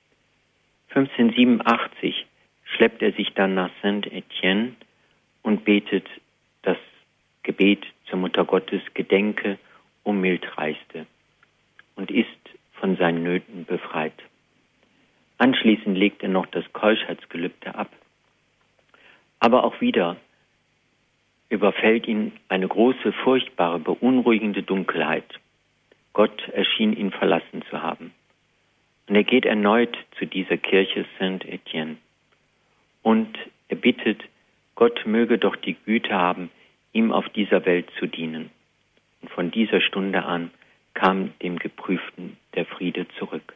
Speaker 2: 1587 schleppt er sich dann nach Saint-Étienne und betet das Gebet zur Mutter Gottes: Gedenke, o Mildreichste, und ist von seinen Nöten befreit. Anschließend legt er noch das Keuschheitsgelübde ab. Aber auch wieder überfällt ihn eine große, furchtbare, beunruhigende Dunkelheit. Gott erschien ihn verlassen zu haben. Und er geht erneut zu dieser Kirche Saint-Étienne. Und er bittet, Gott möge doch die Güte haben, ihm auf dieser Welt zu dienen. Und von dieser Stunde an kam dem Geprüften der Friede zurück.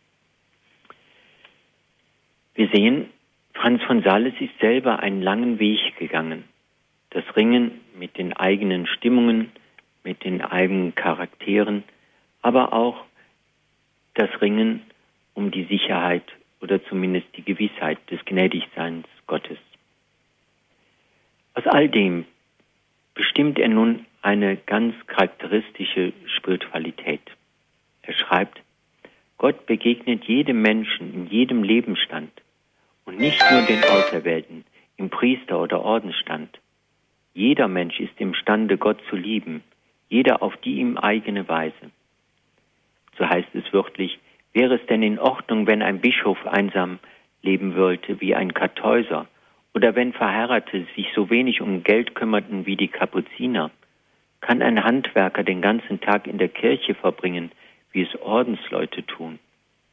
Speaker 2: Wir sehen, Franz von Sales ist selber einen langen Weg gegangen. Das Ringen mit den eigenen Stimmungen, mit den eigenen Charakteren, aber auch das Ringen um die Sicherheit oder zumindest die Gewissheit des Gnädigseins Gottes. Aus all dem bestimmt er nun eine ganz charakteristische Spiritualität. Er schreibt: Gott begegnet jedem Menschen in jedem Lebensstand und nicht nur den Auserwählten im Priester- oder Ordensstand. Jeder Mensch ist imstande, Gott zu lieben, jeder auf die ihm eigene Weise. So heißt es wörtlich: Wäre es denn in Ordnung, wenn ein Bischof einsam leben wollte wie ein Kartäuser, oder wenn Verheiratete sich so wenig um Geld kümmerten wie die Kapuziner? Kann ein Handwerker den ganzen Tag in der Kirche verbringen, wie es Ordensleute tun?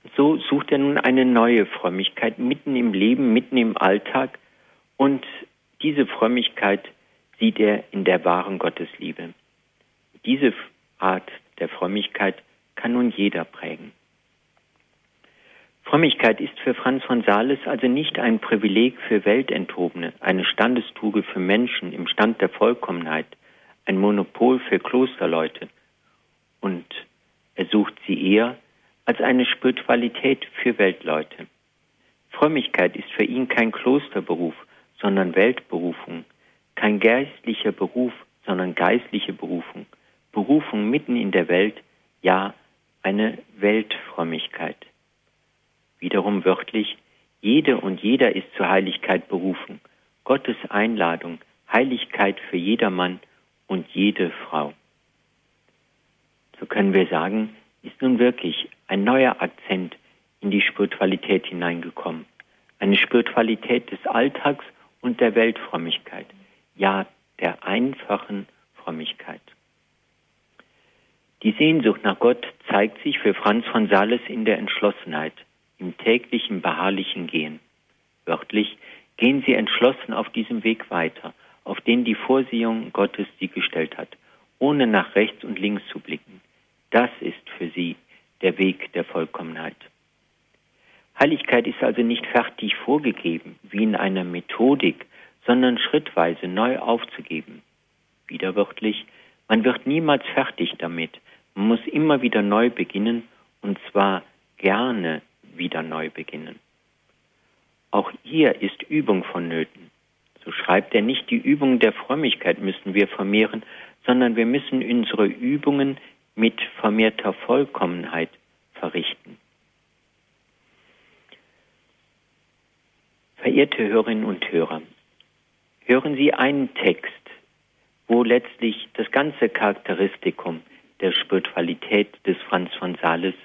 Speaker 2: So sucht er nun eine neue Frömmigkeit mitten im Leben, mitten im Alltag, und diese Frömmigkeit sieht er in der wahren Gottesliebe. Diese Art der Frömmigkeit kann nun jeder prägen. Frömmigkeit ist für Franz von Sales also nicht ein Privileg für Weltenthobene, eine Standestuge für Menschen im Stand der Vollkommenheit, ein Monopol für Klosterleute. Und er sucht sie eher als eine Spiritualität für Weltleute. Frömmigkeit ist für ihn kein Klosterberuf, sondern Weltberufung, kein geistlicher Beruf, sondern geistliche Berufung, Berufung mitten in der Welt, ja, eine Weltfrömmigkeit. Wiederum wörtlich, jede und jeder ist zur Heiligkeit berufen, Gottes Einladung, Heiligkeit für jedermann und jede Frau. So können wir sagen, ist nun wirklich ein neuer Akzent in die Spiritualität hineingekommen. Eine Spiritualität des Alltags und der Weltfrömmigkeit, ja, der einfachen Frömmigkeit. Die Sehnsucht nach Gott zeigt sich für Franz von Sales in der Entschlossenheit, im täglichen beharrlichen Gehen. Wörtlich, gehen sie entschlossen auf diesem Weg weiter, auf den die Vorsehung Gottes sie gestellt hat, ohne nach rechts und links zu blicken. Das ist für sie der Weg der Vollkommenheit. Heiligkeit ist also nicht fertig vorgegeben, wie in einer Methodik, sondern schrittweise neu aufzugeben. Wieder wörtlich, man wird niemals fertig damit. Man muss immer wieder neu beginnen, und zwar gerne wieder neu beginnen. Auch hier ist Übung vonnöten. So schreibt er, nicht die Übung der Frömmigkeit müssen wir vermehren, sondern wir müssen unsere Übungen mit vermehrter Vollkommenheit verrichten. Verehrte Hörerinnen und Hörer, hören Sie einen Text, wo letztlich das ganze Charakteristikum der Spiritualität des Franz von Sales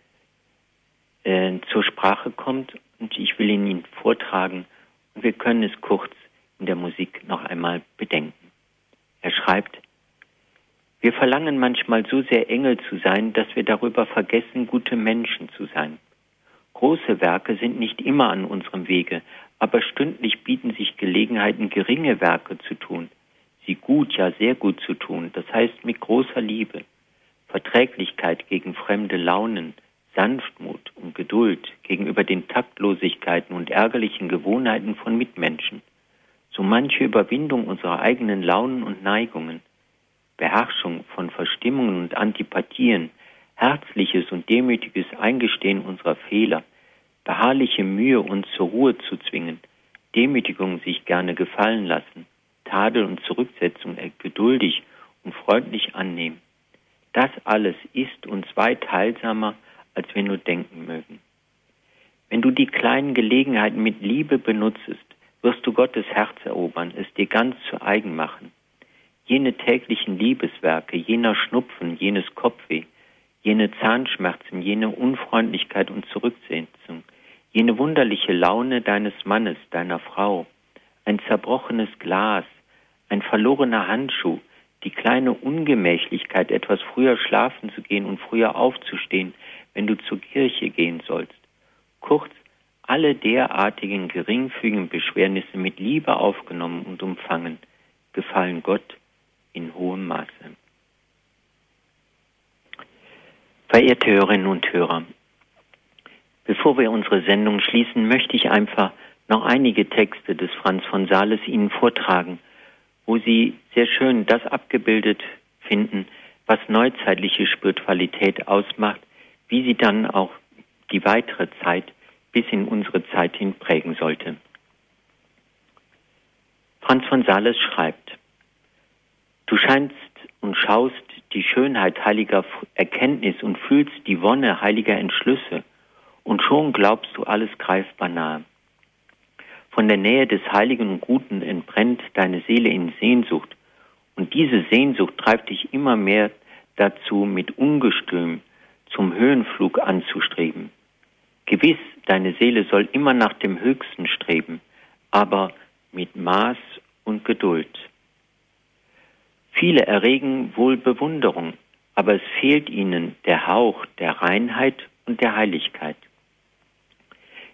Speaker 2: zur Sprache kommt, und ich will ihn vortragen, und wir können es kurz in der Musik noch einmal bedenken. Er schreibt: Wir verlangen manchmal so sehr Engel zu sein, dass wir darüber vergessen, gute Menschen zu sein. Große Werke sind nicht immer an unserem Wege, aber stündlich bieten sich Gelegenheiten, geringe Werke zu tun, sie gut, ja sehr gut zu tun, das heißt mit großer Liebe, Verträglichkeit gegen fremde Launen, Sanftmut und Geduld gegenüber den Taktlosigkeiten und ärgerlichen Gewohnheiten von Mitmenschen, so manche Überwindung unserer eigenen Launen und Neigungen, Beherrschung von Verstimmungen und Antipathien, herzliches und demütiges Eingestehen unserer Fehler, beharrliche Mühe, uns zur Ruhe zu zwingen, Demütigung sich gerne gefallen lassen, Tadel und Zurücksetzung geduldig und freundlich annehmen. Das alles ist uns weit heilsamer, als wir nur denken mögen. Wenn du die kleinen Gelegenheiten mit Liebe benutzest, wirst du Gottes Herz erobern, es dir ganz zu eigen machen. Jene täglichen Liebeswerke, jener Schnupfen, jenes Kopfweh, jene Zahnschmerzen, jene Unfreundlichkeit und Zurücksetzung, jene wunderliche Laune deines Mannes, deiner Frau, ein zerbrochenes Glas, ein verlorener Handschuh, die kleine Ungemächlichkeit, etwas früher schlafen zu gehen und früher aufzustehen, wenn du zur Kirche gehen sollst. Kurz, alle derartigen geringfügigen Beschwernisse mit Liebe aufgenommen und umfangen, gefallen Gott in hohem Maße. Verehrte Hörerinnen und Hörer, bevor wir unsere Sendung schließen, möchte ich einfach noch einige Texte des Franz von Sales Ihnen vortragen, wo Sie sehr schön das abgebildet finden, was neuzeitliche Spiritualität ausmacht, wie sie dann auch die weitere Zeit bis in unsere Zeit hin prägen sollte. Franz von Sales schreibt: Du scheinst und schaust die Schönheit heiliger Erkenntnis und fühlst die Wonne heiliger Entschlüsse, und schon glaubst du alles greifbar nahe. Von der Nähe des Heiligen und Guten entbrennt deine Seele in Sehnsucht, und diese Sehnsucht treibt dich immer mehr dazu, mit Ungestüm zum Höhenflug anzustreben. Gewiss, deine Seele soll immer nach dem Höchsten streben, aber mit Maß und Geduld. Viele erregen wohl Bewunderung, aber es fehlt ihnen der Hauch der Reinheit und der Heiligkeit.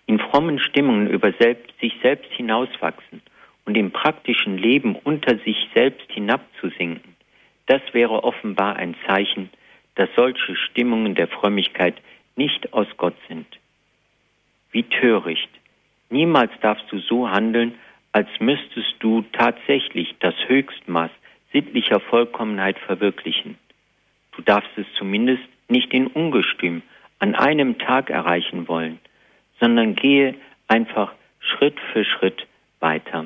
Speaker 2: in frommen Stimmungen über sich selbst hinauswachsen und im praktischen Leben unter sich selbst hinabzusinken, das wäre offenbar ein Zeichen, dass solche Stimmungen der Frömmigkeit nicht aus Gott sind. Wie töricht! Niemals darfst du so handeln, als müsstest du tatsächlich das Höchstmaß sittlicher Vollkommenheit verwirklichen. Du darfst es zumindest nicht in Ungestüm an einem Tag erreichen wollen, sondern gehe einfach Schritt für Schritt weiter.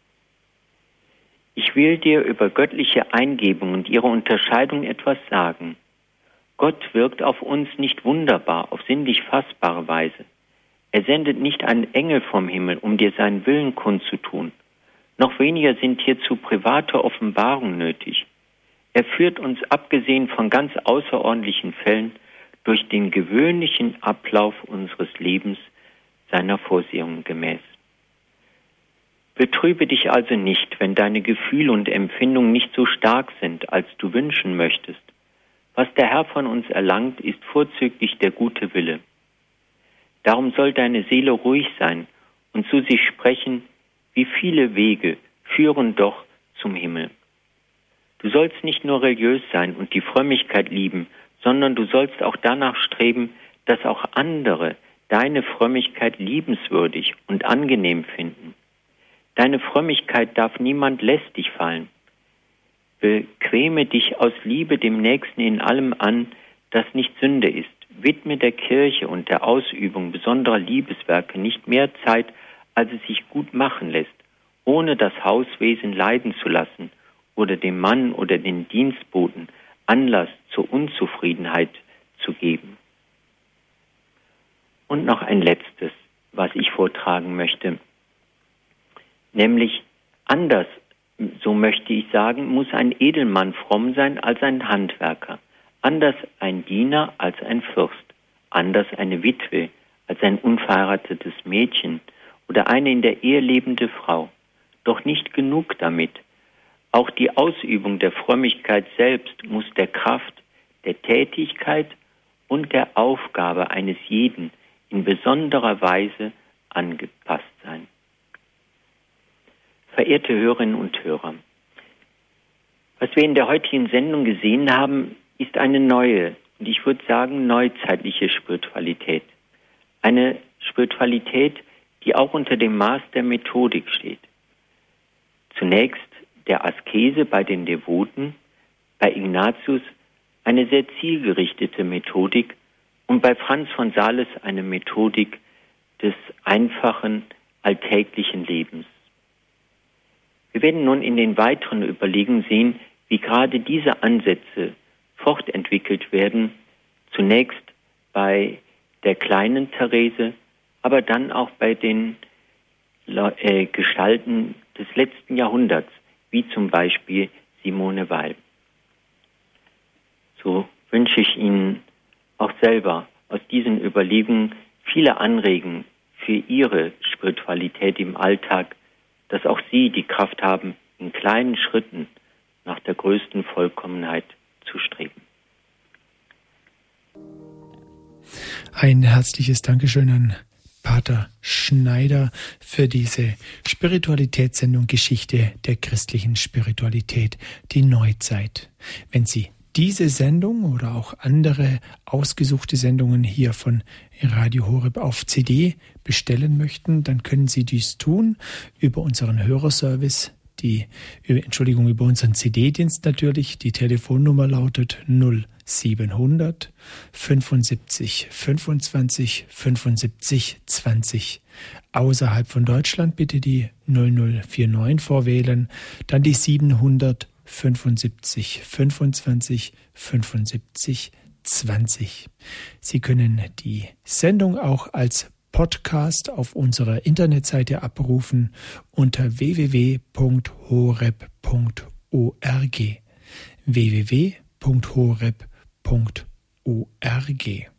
Speaker 2: Ich will dir über göttliche Eingebung und ihre Unterscheidung etwas sagen. Gott wirkt auf uns nicht wunderbar, auf sinnlich fassbare Weise. Er sendet nicht einen Engel vom Himmel, um dir seinen Willen kundzutun. Noch weniger sind hierzu private Offenbarungen nötig. Er führt uns, abgesehen von ganz außerordentlichen Fällen, durch den gewöhnlichen Ablauf unseres Lebens seiner Vorsehungen gemäß. Betrübe dich also nicht, wenn deine Gefühle und Empfindungen nicht so stark sind, als du wünschen möchtest. Was der Herr von uns erlangt, ist vorzüglich der gute Wille. Darum soll deine Seele ruhig sein und zu sich sprechen, wie viele Wege führen doch zum Himmel. Du sollst nicht nur religiös sein und die Frömmigkeit lieben, sondern du sollst auch danach streben, dass auch andere deine Frömmigkeit liebenswürdig und angenehm finden. Deine Frömmigkeit darf niemand lästig fallen. Bequeme dich aus Liebe dem Nächsten in allem an, das nicht Sünde ist. Widme der Kirche und der Ausübung besonderer Liebeswerke nicht mehr Zeit, als es sich gut machen lässt, ohne das Hauswesen leiden zu lassen oder dem Mann oder den Dienstboten Anlass zur Unzufriedenheit zu geben. Und noch ein letztes, was ich vortragen möchte, nämlich anders, so möchte ich sagen, muss ein Edelmann fromm sein als ein Handwerker, anders ein Diener als ein Fürst, anders eine Witwe als ein unverheiratetes Mädchen oder eine in der Ehe lebende Frau. Doch nicht genug damit. Auch die Ausübung der Frömmigkeit selbst muss der Kraft, der Tätigkeit und der Aufgabe eines jeden in besonderer Weise angepasst sein. Verehrte Hörerinnen und Hörer, was wir in der heutigen Sendung gesehen haben, ist eine neue und ich würde sagen neuzeitliche Spiritualität. Eine Spiritualität, die auch unter dem Maß der Methodik steht. Zunächst der Askese bei den Devoten, bei Ignatius eine sehr zielgerichtete Methodik und bei Franz von Sales eine Methodik des einfachen, alltäglichen Lebens. Wir werden nun in den weiteren Überlegungen sehen, wie gerade diese Ansätze fortentwickelt werden, zunächst bei der kleinen Therese, aber dann auch bei den Gestalten des letzten Jahrhunderts, wie zum Beispiel Simone Weil. So wünsche ich Ihnen auch selber aus diesen Überlegungen viele Anregungen für Ihre Spiritualität im Alltag, dass auch Sie die Kraft haben, in kleinen Schritten nach der größten Vollkommenheit zu streben.
Speaker 1: Ein herzliches Dankeschön an Pater Schneider für diese Spiritualitätssendung Geschichte der christlichen Spiritualität, die Neuzeit. Wenn Sie diese Sendung oder auch andere ausgesuchte Sendungen hier von Radio Horeb auf CD bestellen möchten, dann können Sie dies tun über unseren Hörerservice, über unseren CD-Dienst natürlich. Die Telefonnummer lautet 0700 75 25 75 20. Außerhalb von Deutschland bitte die 0049 vorwählen, dann die 700 75 25 75 20. Sie können die Sendung auch als Podcast auf unserer Internetseite abrufen unter www.horeb.org. www.horeb.org.